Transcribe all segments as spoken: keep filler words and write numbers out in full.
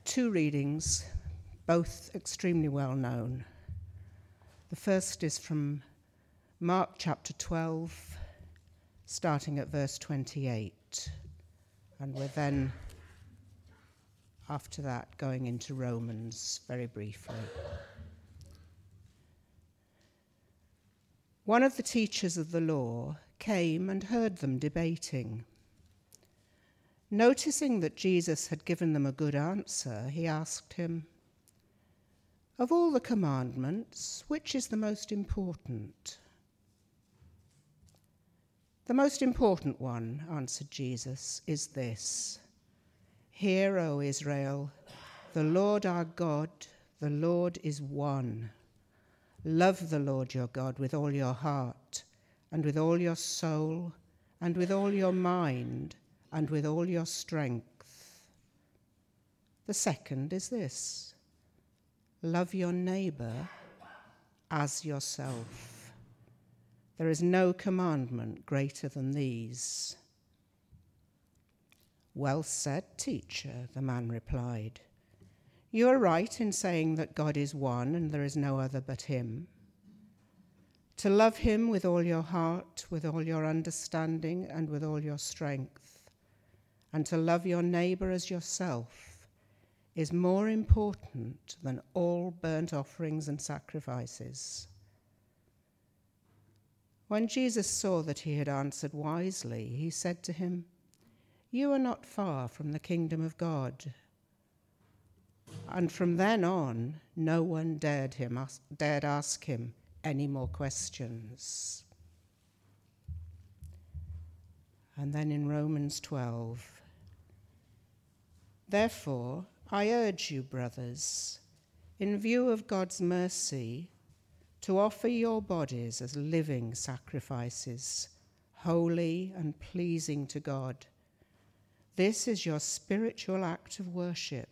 two readings, both extremely well known. The first is from Mark chapter twelve, starting at verse twenty-eight, and we're then, after that, going into Romans very briefly. One of the teachers of the law came and heard them debating. Noticing that Jesus had given them a good answer, he asked him, "Of all the commandments, which is the most important?" "The most important one," answered Jesus, "is this: Hear, O Israel, the Lord our God, the Lord is one. Love the Lord your God with all your heart, and with all your soul, and with all your mind, and with all your strength. The second is this: love your neighbor as yourself. There is no commandment greater than these." "Well said, teacher," the man replied. "You are right in saying that God is one and there is no other but him. To love him with all your heart, with all your understanding, and with all your strength, and to love your neighbor as yourself is more important than all burnt offerings and sacrifices." When Jesus saw that he had answered wisely, he said to him, "You are not far from the kingdom of God." And from then on, no one dared him dared ask him any more questions. And then in Romans twelve, "Therefore, I urge you, brothers, in view of God's mercy, to offer your bodies as living sacrifices, holy and pleasing to God. This is your spiritual act of worship.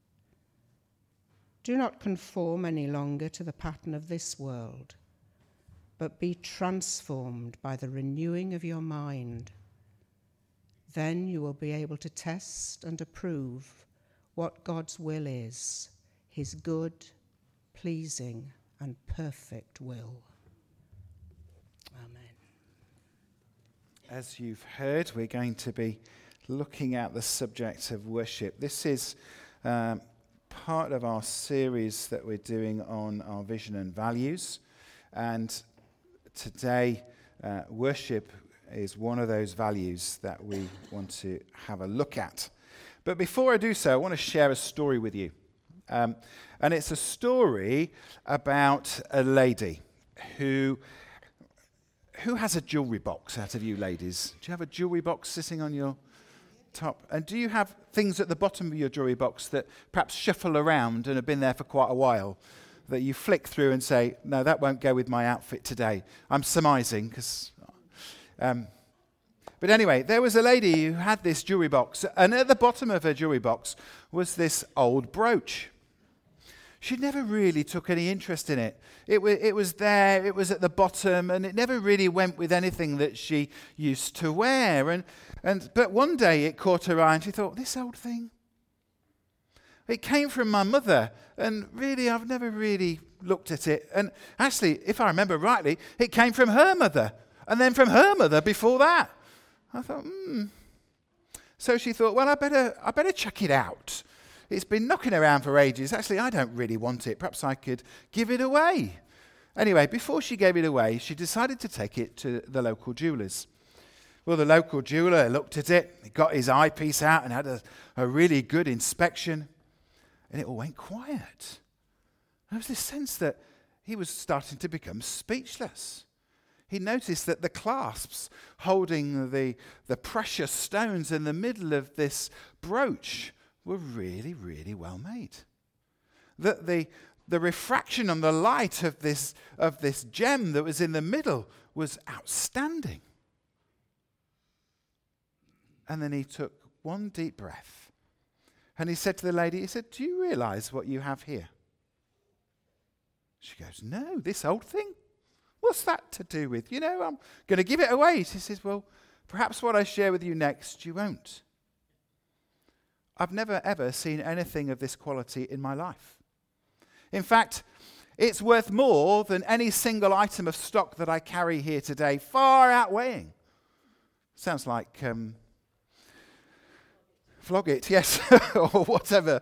Do not conform any longer to the pattern of this world, but be transformed by the renewing of your mind. Then you will be able to test and approve what God's will is, his good, pleasing, and perfect will." Amen. As you've heard, we're going to be looking at the subject of worship. This is um, part of our series that we're doing on our vision and values. And today, uh, worship is one of those values that we want to have a look at. But before I do so, I want to share a story with you. Um, and it's a story about a lady who who has a jewellery box out of you ladies. Do you have a jewellery box sitting on your top? And do you have things at the bottom of your jewellery box that perhaps shuffle around and have been there for quite a while, that you flick through and say, "No, that won't go with my outfit today"? I'm surmising because... Um, But anyway, there was a lady who had this jewellery box, and at the bottom of her jewellery box was this old brooch. She never really took any interest in it. It, w- it was there, it was at the bottom, and it never really went with anything that she used to wear. And, and But one day it caught her eye, and she thought, "This old thing, it came from my mother, and really I've never really looked at it. And actually, if I remember rightly, it came from her mother, and then from her mother before that." I thought, hmm. So she thought, well, I better I better check it out. It's been knocking around for ages. Actually, I don't really want it. Perhaps I could give it away. Anyway, before she gave it away, she decided to take it to the local jewellers. Well, the local jeweller looked at it, he got his eyepiece out and had a, a really good inspection, and it all went quiet. There was this sense that he was starting to become speechless. He noticed that the clasps holding the, the precious stones in the middle of this brooch were really, really well made. That the, the refraction on the light of this, of this gem that was in the middle was outstanding. And then he took one deep breath and he said to the lady, he said, "Do you realize what you have here?" She goes, "No, this old thing. What's that to do with? You know, I'm going to give it away." She says, "Well, perhaps what I share with you next, you won't. I've never ever seen anything of this quality in my life. In fact, it's worth more than any single item of stock that I carry here today, far outweighing. Sounds like um, flog it, yes, or whatever.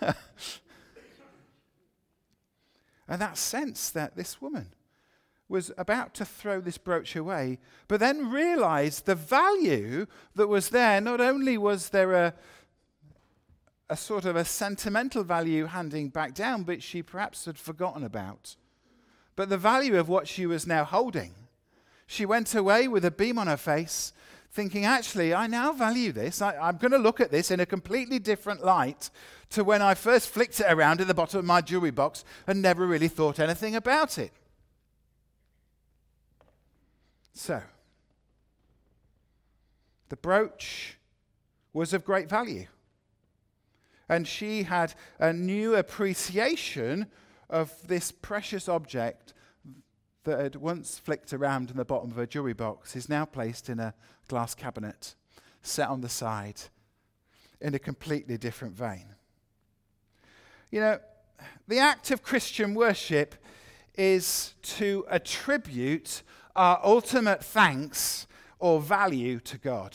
And that sense that this woman was about to throw this brooch away, but then realized the value that was there. Not only was there a, a sort of a sentimental value handing back down, which she perhaps had forgotten about, but the value of what she was now holding. She went away with a beam on her face, thinking, actually, I now value this. I, I'm going to look at this in a completely different light to when I first flicked it around at the bottom of my jewelry box and never really thought anything about it. So, the brooch was of great value. And she had a new appreciation of this precious object that had once flicked around in the bottom of her jewelry box, is now placed in a glass cabinet, set on the side, in a completely different vein. You know, the act of Christian worship is to attribute our ultimate thanks or value to God.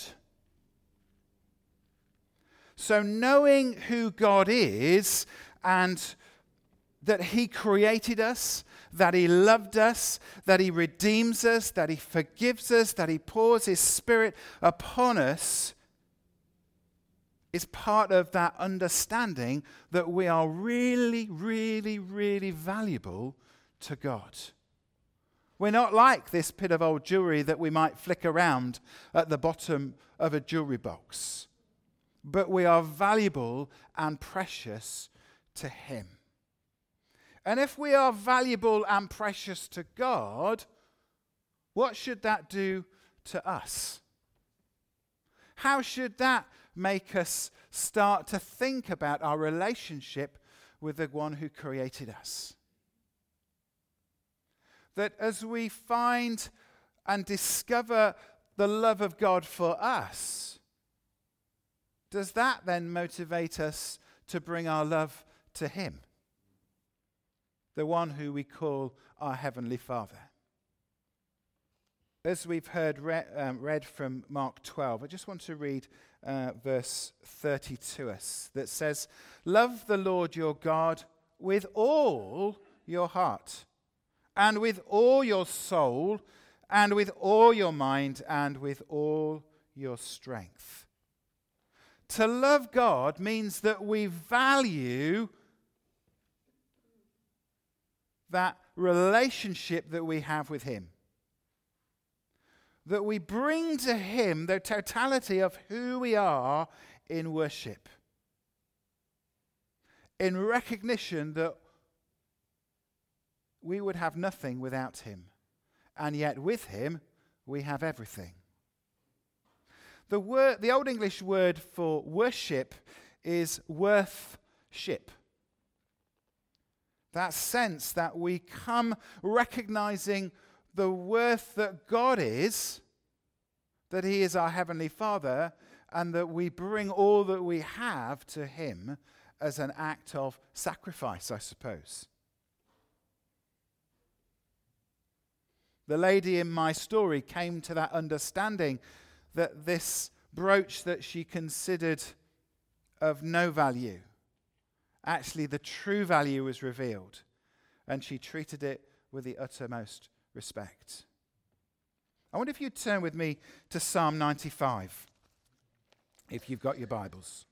So knowing who God is and that he created us, that he loved us, that he redeems us, that he forgives us, that he pours his Spirit upon us, is part of that understanding that we are really, really, really valuable to God. We're not like this bit of old jewelry that we might flick around at the bottom of a jewelry box, but we are valuable and precious to him. And if we are valuable and precious to God, what should that do to us? How should that make us start to think about our relationship with the one who created us? That as we find and discover the love of God for us, does that then motivate us to bring our love to him? The one who we call our Heavenly Father. As we've heard re- um, read from Mark twelve, I just want to read uh, verse thirty to us that says, "Love the Lord your God with all your heart, and with all your soul, and with all your mind, and with all your strength." To love God means that we value that relationship that we have with him. That we bring to him the totality of who we are in worship. In recognition that we would have nothing without him. And yet with him, we have everything. The word, the Old English word for worship is worthship. That sense that we come recognizing the worth that God is, that he is our Heavenly Father, and that we bring all that we have to him as an act of sacrifice, I suppose. The lady in my story came to that understanding that this brooch that she considered of no value, actually the true value was revealed, and she treated it with the uttermost respect. I wonder if you'd turn with me to Psalm ninety-five, if you've got your Bibles.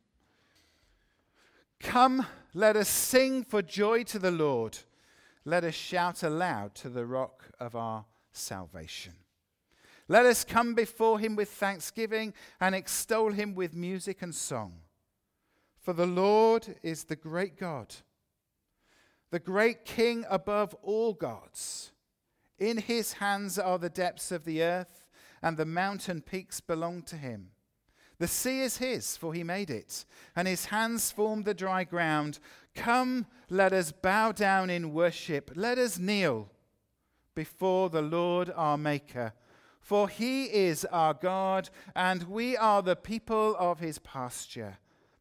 Come, let us sing for joy to the Lord. Let us shout aloud to the rock of our salvation. Let us come before him with thanksgiving and extol him with music and song. For the Lord is the great God, the great King above all gods. In his hands are the depths of the earth, and the mountain peaks belong to him. The sea is his, for he made it, and his hands formed the dry ground. Come, let us bow down in worship. Let us kneel before the Lord our Maker. For he is our God, and we are the people of his pasture,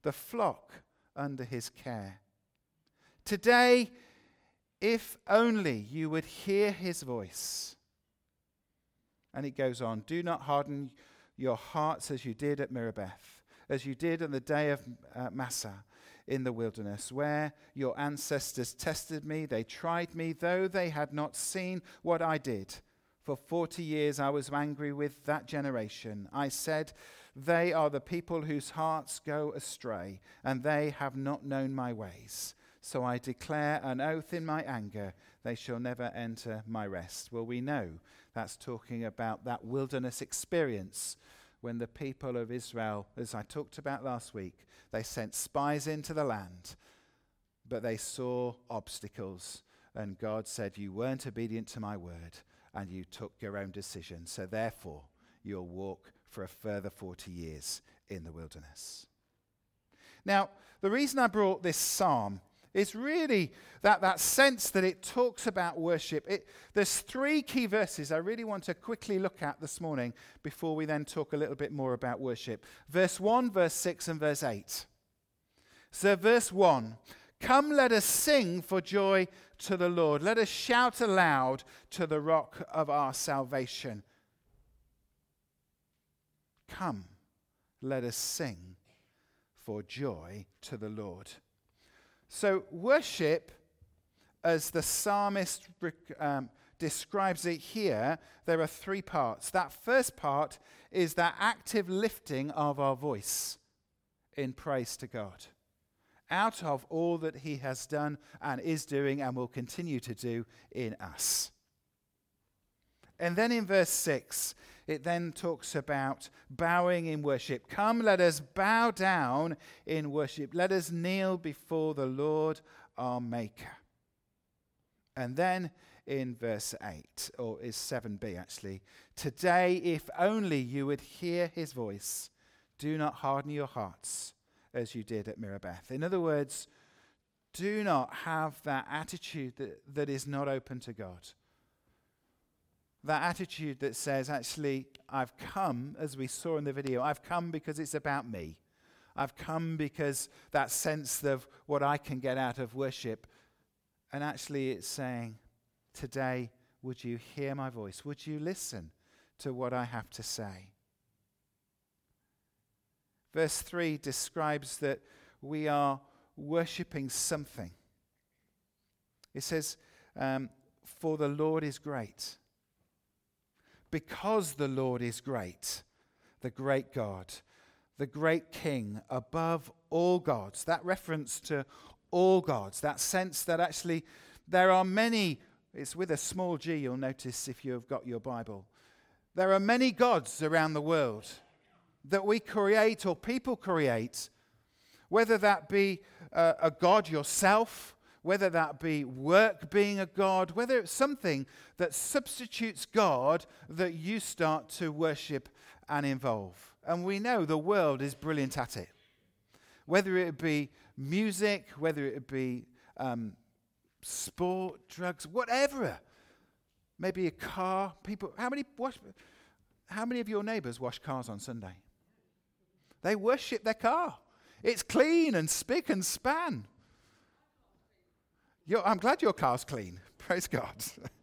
the flock under his care. Today, if only you would hear his voice. And it goes on, do not harden your hearts as you did at Meribah, as you did on the day of uh, Massah in the wilderness, where your ancestors tested me. They tried me, though they had not seen what I did. For forty years I was angry with that generation. I said, they are the people whose hearts go astray, and they have not known my ways. So I declare an oath in my anger, they shall never enter my rest. Well, we know that's talking about that wilderness experience when the people of Israel, as I talked about last week, they sent spies into the land, but they saw obstacles. And God said, you weren't obedient to my word, and you took your own decision. So therefore, you'll walk for a further forty years in the wilderness. Now, the reason I brought this psalm is really that, that sense that it talks about worship. It, there's three key verses I really want to quickly look at this morning before we then talk a little bit more about worship. Verse one, verse six, and verse eight. So verse one, come let us sing for joy to the Lord. Let us shout aloud to the rock of our salvation. Come, let us sing for joy to the Lord. So worship, as the psalmist um, describes it here, there are three parts. That first part is that active lifting of our voice in praise to God, out of all that he has done and is doing and will continue to do in us. And then in verse six, it then talks about bowing in worship. Come, let us bow down in worship. Let us kneel before the Lord our Maker. And then in verse eight, or is seven b actually, today, if only you would hear his voice, do not harden your hearts as you did at Meribah. In other words, do not have that attitude that, that is not open to God. That attitude that says, actually, I've come, as we saw in the video, I've come because it's about me. I've come because that sense of what I can get out of worship. And actually it's saying, today, would you hear my voice? Would you listen to what I have to say? Verse three describes that we are worshipping something. It says, um, for the Lord is great. Because the Lord is great, the great God, the great King above all gods. That reference to all gods, that sense that actually there are many, it's with a small g, you'll notice if you've got your Bible. There are many gods around the world that we create or people create, whether that be uh, a god yourself, whether that be work being a god, whether it's something that substitutes God that you start to worship and involve. And we know the world is brilliant at it. Whether it be music, whether it be um, sport, drugs, whatever. Maybe a car. People, how many wash, how many of your neighbours wash cars on Sunday? They worship their car. It's clean and spick and span. You're, I'm glad your car's clean. Praise God.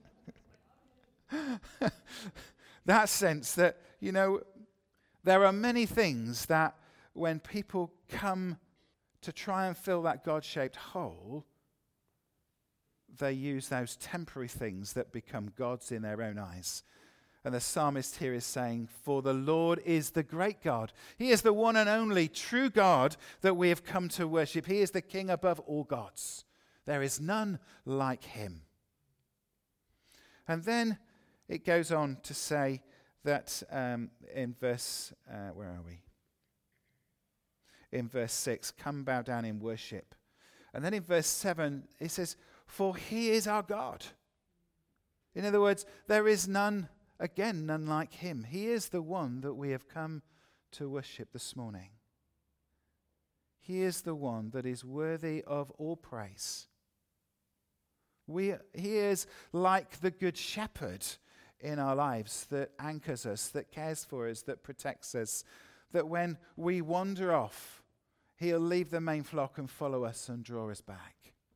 That sense that, you know, there are many things that when people come to try and fill that God-shaped hole, they use those temporary things that become gods in their own eyes. And the psalmist here is saying, for the Lord is the great God. He is the one and only true God that we have come to worship. He is the King above all gods. There is none like him. And then it goes on to say that um, in verse, uh, where are we? In verse six, come bow down in worship. And then in verse seven, it says, for he is our God. In other words, there is none, again, none like him. He is the one that we have come to worship this morning. He is the one that is worthy of all praise. We, he is like the good shepherd in our lives that anchors us, that cares for us, that protects us, that when we wander off, He'll leave the main flock and follow us and draw us back.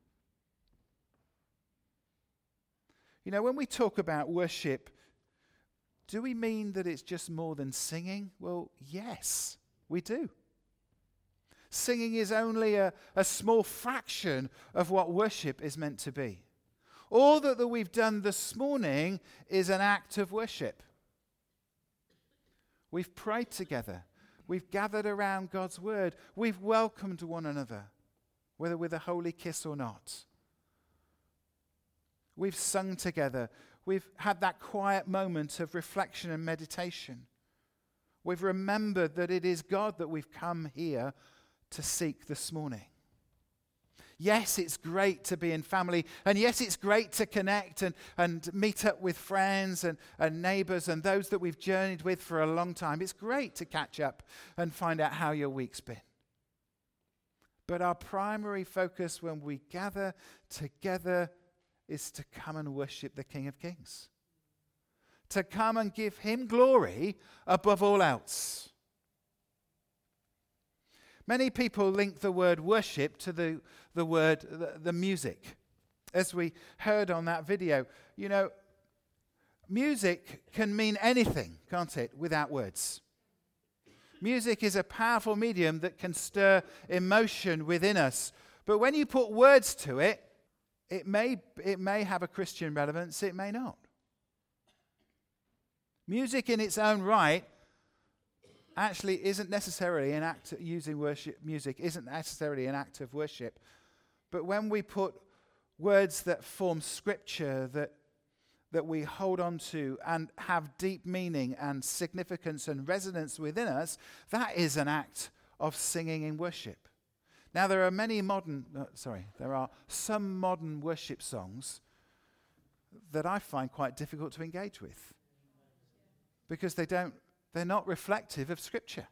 You know, when we talk about worship, do we mean that it's just more than singing? Well, yes, we do. Singing is only a, a small fraction of what worship is meant to be. All that, that we've done this morning is an act of worship. We've prayed together. We've gathered around God's word. We've welcomed one another, whether with a holy kiss or not. We've sung together. We've had that quiet moment of reflection and meditation. We've remembered that it is God that we've come here to seek this morning. Yes, it's great to be in family, and yes, it's great to connect and, and meet up with friends and, and neighbours and those that we've journeyed with for a long time. It's great to catch up and find out how your week's been. But our primary focus when we gather together is to come and worship the King of Kings. To come and give him glory above all else. Many people link the word worship to the, the word, the, the music. As we heard on that video, you know, music can mean anything, can't it, without words. Music is a powerful medium that can stir emotion within us. But when you put words to it, it may, it may have a Christian relevance, it may not. Music in its own right actually isn't necessarily an act of using worship. Music isn't necessarily an act of worship. But when we put words that form scripture, that that we hold on to and have deep meaning and significance and resonance within us, that is an act of singing in worship. Now, there are many modern, uh, sorry, there are some modern worship songs that I find quite difficult to engage with because they don't, they're not reflective of Scripture.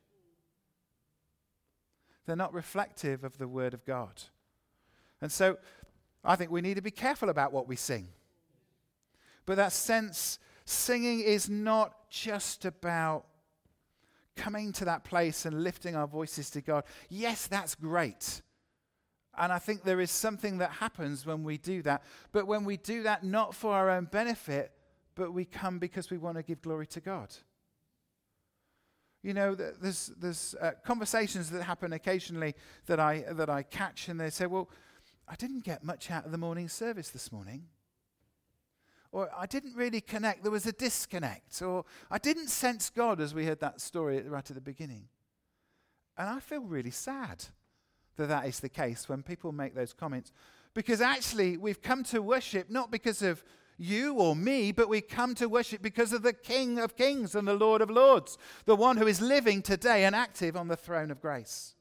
They're not reflective of the Word of God. And so I think we need to be careful about what we sing. But that sense, singing is not just about coming to that place and lifting our voices to God. Yes, that's great. And I think there is something that happens when we do that. But when we do that, not for our own benefit, but we come because we want to give glory to God. You know, there's there's uh, conversations that happen occasionally that I that I catch, and they say, well, I didn't get much out of the morning service this morning. Or I didn't really connect. There was a disconnect. Or I didn't sense God, as we heard that story right at the beginning. And I feel really sad that that is the case when people make those comments. Because actually, we've come to worship not because of you or me, but we come to worship because of the King of Kings and the Lord of Lords, the one who is living today and active on the throne of grace.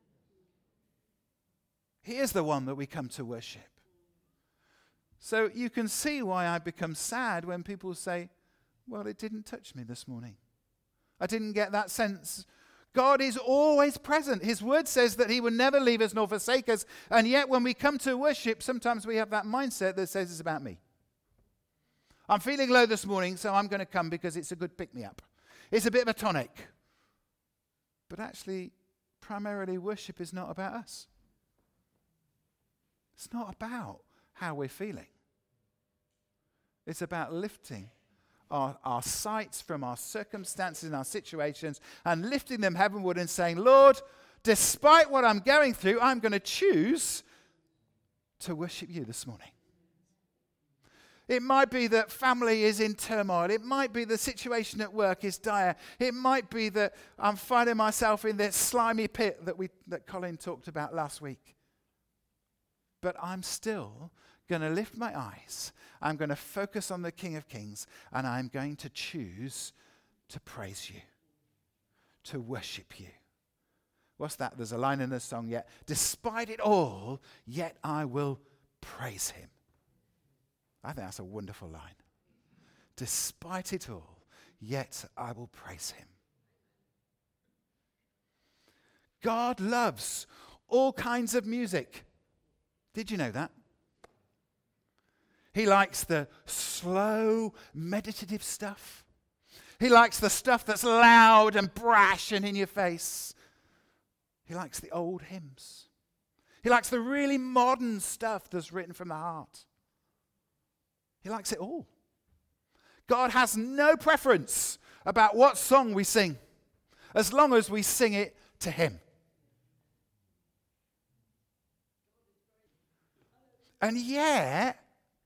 He is the one that we come to worship. So you can see why I become sad when people say, well, it didn't touch me this morning. I didn't get that sense. God is always present. His word says that he will never leave us nor forsake us. And yet when we come to worship, sometimes we have that mindset that says it's about me. I'm feeling low this morning, so I'm going to come because it's a good pick-me-up. It's a bit of a tonic. But actually, primarily, worship is not about us. It's not about how we're feeling. It's about lifting our, our sights from our circumstances and our situations and lifting them heavenward and saying, Lord, despite what I'm going through, I'm going to choose to worship you this morning. It might be that family is in turmoil. It might be the situation at work is dire. It might be that I'm finding myself in this slimy pit that we that Colin talked about last week. But I'm still going to lift my eyes. I'm going to focus on the King of Kings, and I'm going to choose to praise you, to worship you. What's that? There's a line in the song, yet, despite it all, yet I will praise him. I think that's a wonderful line. Despite it all, yet I will praise him. God loves all kinds of music. Did you know that? He likes the slow, meditative stuff. He likes the stuff that's loud and brash and in your face. He likes the old hymns. He likes the really modern stuff that's written from the heart. He likes it all. God has no preference about what song we sing, as long as we sing it to him. And yet,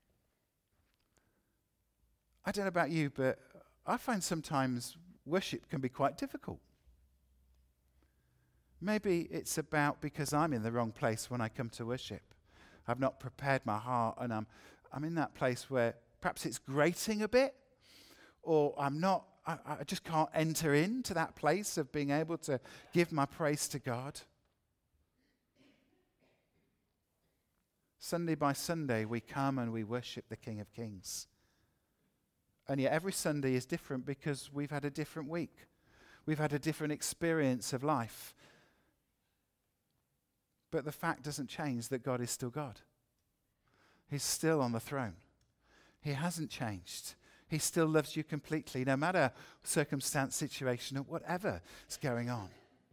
I don't know about you, but I find sometimes worship can be quite difficult. Maybe it's about because I'm in the wrong place when I come to worship. I've not prepared my heart, and I'm I'm in that place where perhaps it's grating a bit, or I'm not, I, I just can't enter into that place of being able to give my praise to God. Sunday by Sunday, we come and we worship the King of Kings. And yet every Sunday is different because we've had a different week. We've had a different experience of life. But the fact doesn't change that God is still God. He's still on the throne. He hasn't changed. He still loves you completely, no matter circumstance, situation, or whatever is going on.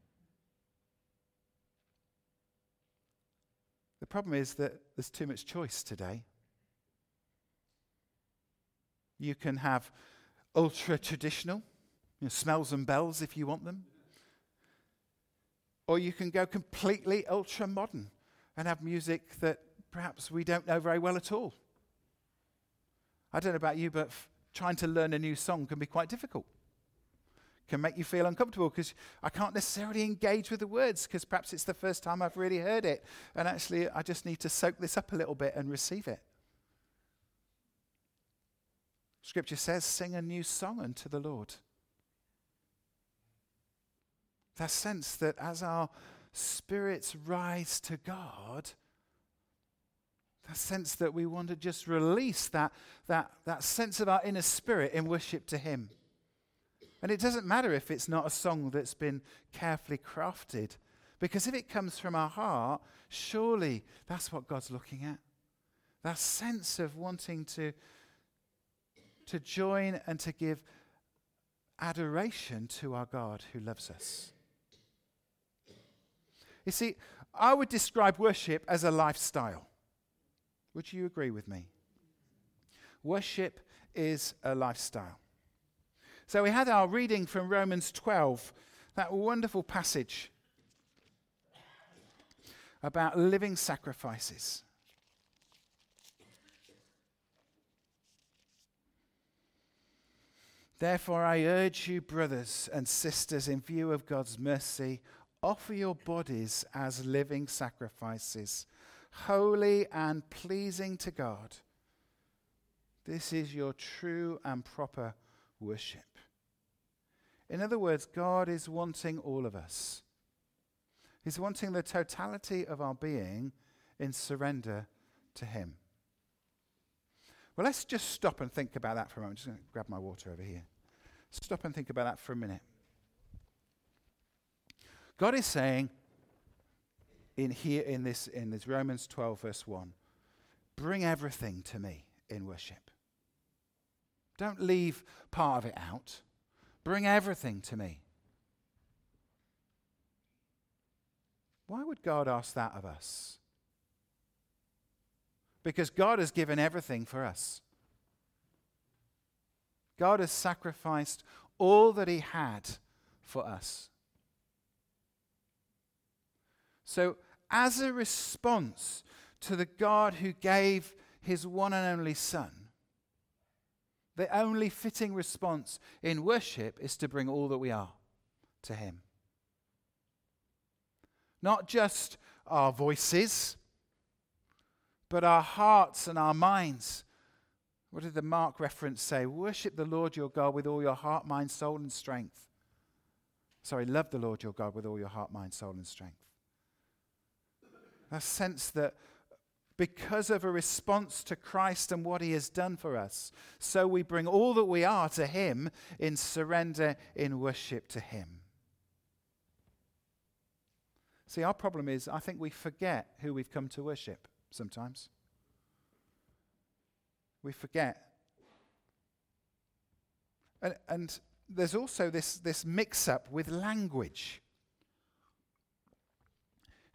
The problem is that there's too much choice today. You can have ultra-traditional, you know, smells and bells if you want them. Or you can go completely ultra-modern and have music that perhaps we don't know very well at all. I don't know about you, but f- trying to learn a new song can be quite difficult. Can make you feel uncomfortable because I can't necessarily engage with the words because perhaps it's the first time I've really heard it. And actually, I just need to soak this up a little bit and receive it. Scripture says, sing a new song unto the Lord. That sense that as our spirits rise to God, that sense that we want to just release that, that, that sense of our inner spirit in worship to him. And it doesn't matter if it's not a song that's been carefully crafted, because if it comes from our heart, surely that's what God's looking at. That sense of wanting to, to join and to give adoration to our God who loves us. You see, I would describe worship as a lifestyle. Would you agree with me? Worship is a lifestyle. So we had our reading from Romans twelve, that wonderful passage about living sacrifices. Therefore, I urge you, brothers and sisters, in view of God's mercy, offer your bodies as living sacrifices, holy and pleasing to God. This is your true and proper worship. In other words, God is wanting all of us. He's wanting the totality of our being in surrender to him. Well, let's just stop and think about that for a moment. I'm just going to grab my water over here. Stop and think about that for a minute. God is saying in here in this in this Romans twelve verse one, bring everything to me in worship. Don't leave part of it out. Bring everything to me. Why would God ask that of us? Because God has given everything for us. God has sacrificed all that he had for us. So, as a response to the God who gave his one and only Son, the only fitting response in worship is to bring all that we are to him. Not just our voices, but our hearts and our minds. What did the Mark reference say? Worship the Lord your God with all your heart, mind, soul, and strength. Sorry, love the Lord your God with all your heart, mind, soul, and strength. A sense that because of a response to Christ and what he has done for us, so we bring all that we are to him in surrender, in worship to him. See, our problem is I think we forget who we've come to worship sometimes. We forget. And, and there's also this, this mix-up with language.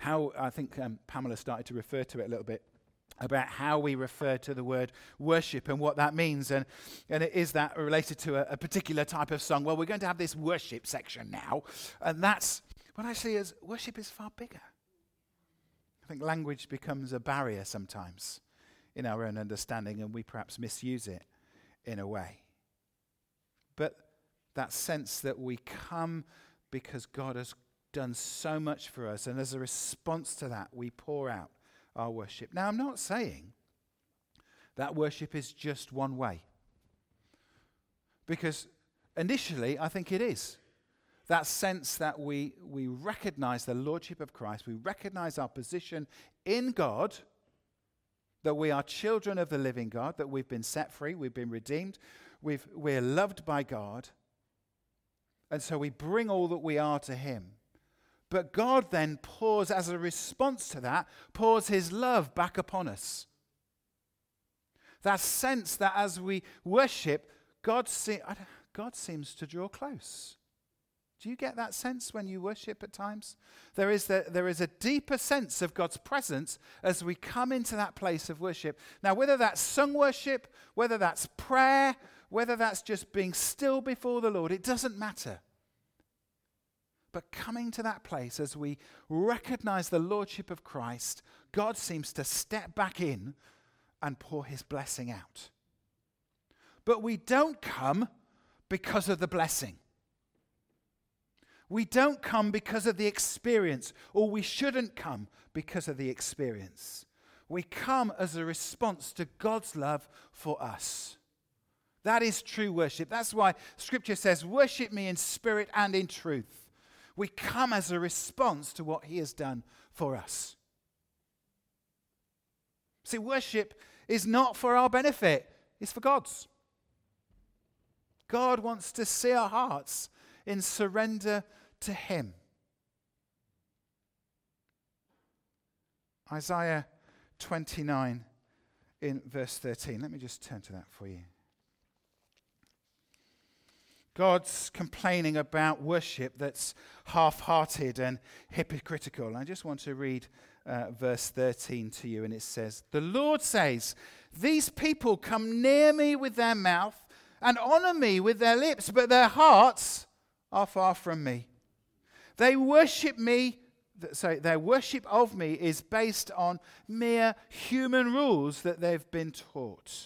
how I think um, Pamela started to refer to it a little bit, about how we refer to the word worship and what that means. And, and is that related to a, a particular type of song? Well, we're going to have this worship section now. And that's, what I see as worship is far bigger. I think language becomes a barrier sometimes in our own understanding, and we perhaps misuse it in a way. But that sense that we come because God has done so much for us, and as a response to that, we pour out our worship. Now, I'm not saying that worship is just one way, because initially I think it is. That sense that we, we recognize the lordship of Christ, we recognize our position in God, that we are children of the living God, that we've been set free, we've been redeemed, we've, we're loved by God, and so we bring all that we are to him. But God then pours, as a response to that, pours his love back upon us. That sense that as we worship, God, se- God seems to draw close. Do you get that sense when you worship at times? There is, the, there is a deeper sense of God's presence as we come into that place of worship. Now, whether that's sung worship, whether that's prayer, whether that's just being still before the Lord, it doesn't matter. But coming to that place as we recognize the lordship of Christ, God seems to step back in and pour his blessing out. But we don't come because of the blessing. We don't come because of the experience, or we shouldn't come because of the experience. We come as a response to God's love for us. That is true worship. That's why Scripture says, worship me in spirit and in truth. We come as a response to what he has done for us. See, worship is not for our benefit, it's for God's. God wants to see our hearts in surrender to him. Isaiah twenty-nine in verse thirteen. Let me just turn to that for you. God's complaining about worship that's half-hearted and hypocritical. I just want to read uh, verse thirteen to you, and it says, "The Lord says, these people come near me with their mouth and honor me with their lips, but their hearts are far from me. They worship me, sorry, their worship of me is based on mere human rules that they've been taught."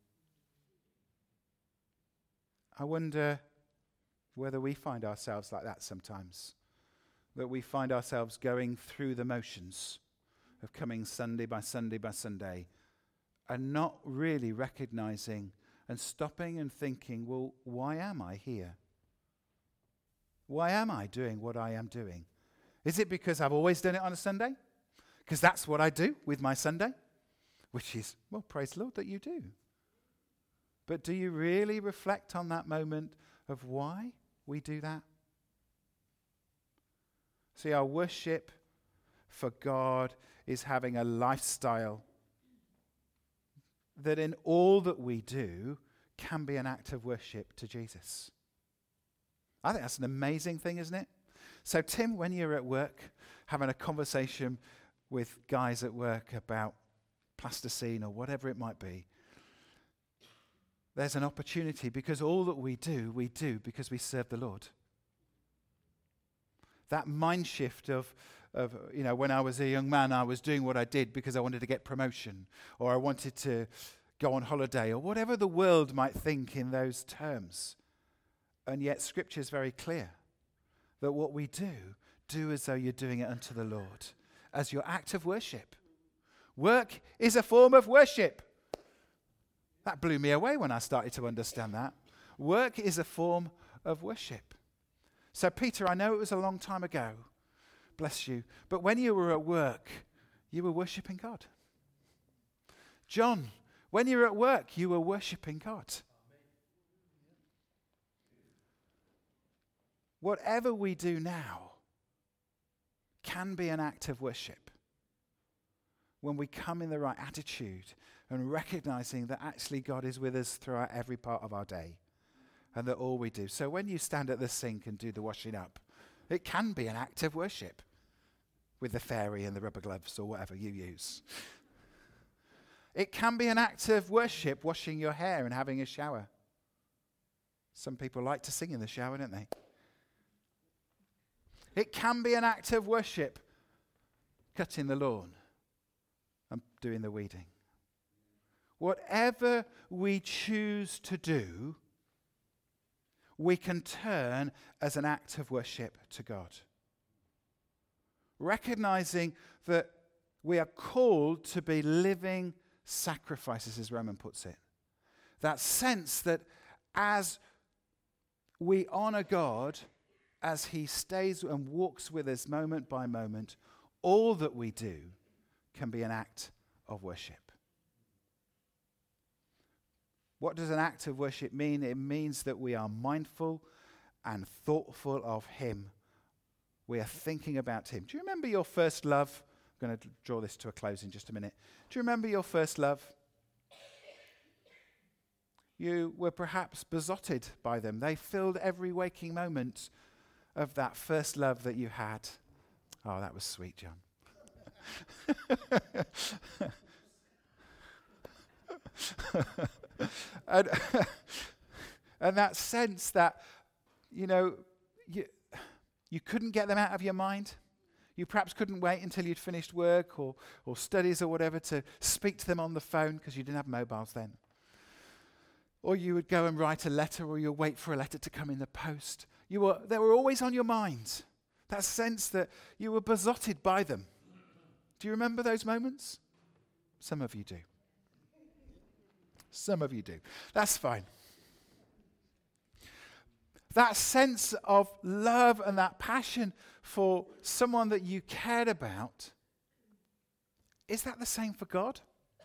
I wonder whether we find ourselves like that sometimes. That we find ourselves going through the motions of coming Sunday by Sunday by Sunday and not really recognizing and stopping and thinking, well, why am I here? Why am I doing what I am doing? Is it because I've always done it on a Sunday? Because that's what I do with my Sunday? Which is, well, praise the Lord that you do. But do you really reflect on that moment of why we do that? See, our worship for God is having a lifestyle that in all that we do can be an act of worship to Jesus. I think that's an amazing thing, isn't it? So, Tim, when you're at work having a conversation with guys at work about plasticine or whatever it might be, there's an opportunity, because all that we do, we do because we serve the Lord. That mind shift of, of, you know, when I was a young man, I was doing what I did because I wanted to get promotion, or I wanted to go on holiday, or whatever the world might think in those terms. And yet Scripture is very clear that what we do, do as though you're doing it unto the Lord, as your act of worship. Work is a form of worship. That blew me away when I started to understand that. Work is a form of worship. So, Peter, I know it was a long time ago, bless you, but when you were at work, you were worshipping God. John, when you were at work, you were worshipping God. Whatever we do now can be an act of worship when we come in the right attitude and recognizing that actually God is with us throughout every part of our day and that all we do. So when you stand at the sink and do the washing up, it can be an act of worship. with the fairy and the rubber gloves or whatever you use. It can be an act of worship, washing your hair and having a shower. Some people like to sing in the shower, don't they? It can be an act of worship, cutting the lawn and doing the weeding. Whatever we choose to do, we can turn as an act of worship to God. Recognizing that we are called to be living sacrifices, as Roman puts it. That sense that as we honor God, as he stays and walks with us moment by moment, all that we do can be an act of worship. What does an act of worship mean? It means that we are mindful and thoughtful of him. We are thinking about him. Do you remember your first love? I'm going to draw this to a close in just a minute. Do you remember your first love? You were perhaps besotted by them. They filled every waking moment of that first love that you had. Oh, that was sweet, John. and, and that sense that, you know, you, you couldn't get them out of your mind. You perhaps couldn't wait until you'd finished work or, or studies or whatever to speak to them on the phone because you didn't have mobiles then. Or you would go and write a letter, or you'd wait for a letter to come in the post. You were, they were always on your mind. That sense that you were besotted by them. Do you remember those moments? Some of you do. Some of you do. That's fine. That sense of love and that passion for someone that you cared about, is that the same for God?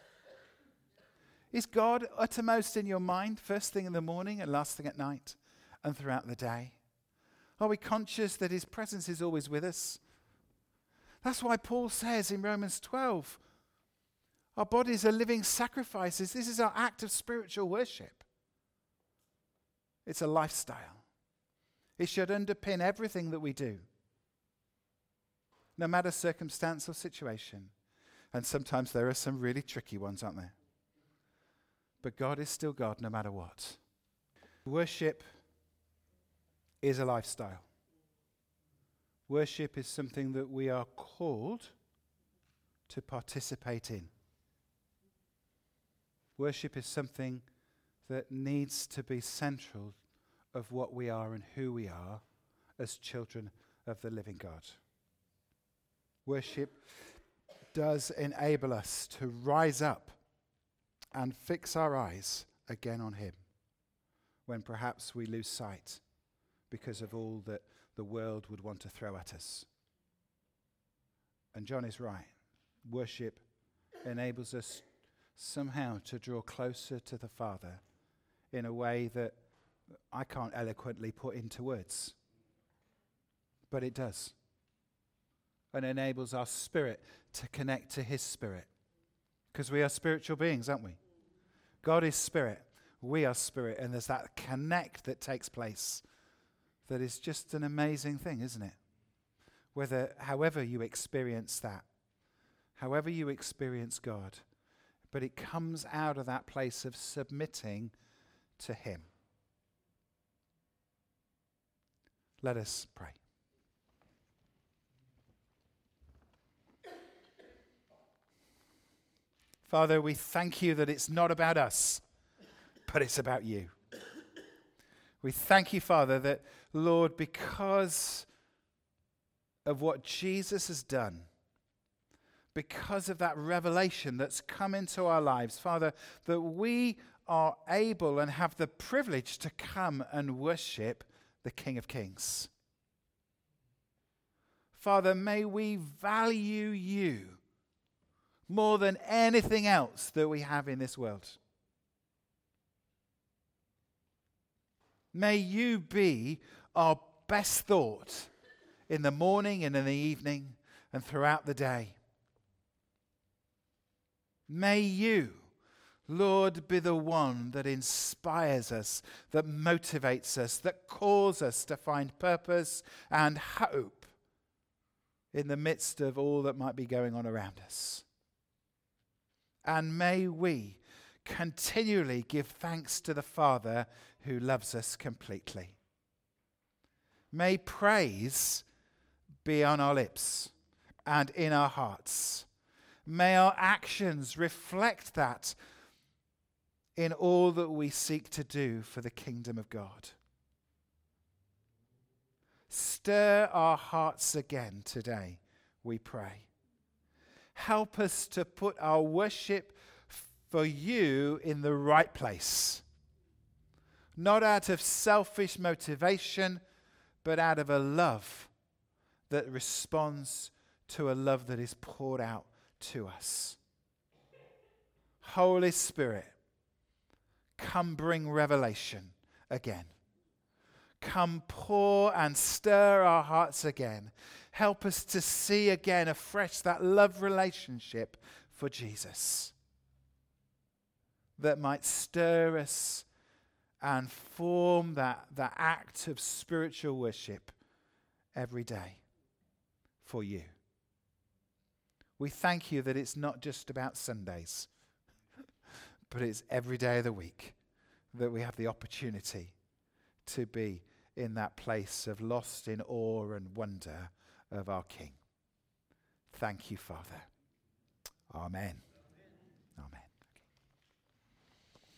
Is God uttermost in your mind first thing in the morning and last thing at night and throughout the day? Are we conscious that his presence is always with us? That's why Paul says in Romans twelve, our bodies are living sacrifices. This is our act of spiritual worship. It's a lifestyle. It should underpin everything that we do, no matter circumstance or situation. And sometimes there are some really tricky ones, aren't there? But God is still God no matter what. Worship is a lifestyle. Worship is something that we are called to participate in. Worship is something that needs to be central of what we are and who we are as children of the living God. Worship does enable us to rise up and fix our eyes again on him when perhaps we lose sight because of all that the world would want to throw at us. And John is right. Worship enables us somehow to draw closer to the Father in a way that I can't eloquently put into words. But it does. And enables our spirit to connect to his spirit. Because we are spiritual beings, aren't we? God is spirit. We are spirit. And there's that connect that takes place that is just an amazing thing, isn't it? Whether, however you experience that, however you experience God, but it comes out of that place of submitting to him. Let us pray. Father, we thank you that it's not about us, but it's about you. We thank you, Father, that, Lord, because of what Jesus has done, because of that revelation that's come into our lives, Father, that we are able and have the privilege to come and worship the King of Kings. Father, may we value you more than anything else that we have in this world. May you be our best thought in the morning and in the evening and throughout the day. May you, Lord, be the one that inspires us, that motivates us, that calls us to find purpose and hope in the midst of all that might be going on around us. And may we continually give thanks to the Father who loves us completely. May praise be on our lips and in our hearts. May our actions reflect that in all that we seek to do for the kingdom of God. Stir our hearts again today, we pray. Help us to put our worship for you in the right place. Not out of selfish motivation, but out of a love that responds to a love that is poured out to us. Holy Spirit, come bring revelation again. Come pour and stir our hearts again. Help us to see again afresh that love relationship for Jesus that might stir us and form that, that act of spiritual worship every day for you. We thank you that it's not just about Sundays, but it's every day of the week that we have the opportunity to be in that place of lost in awe and wonder of our King. Thank you, Father. Amen.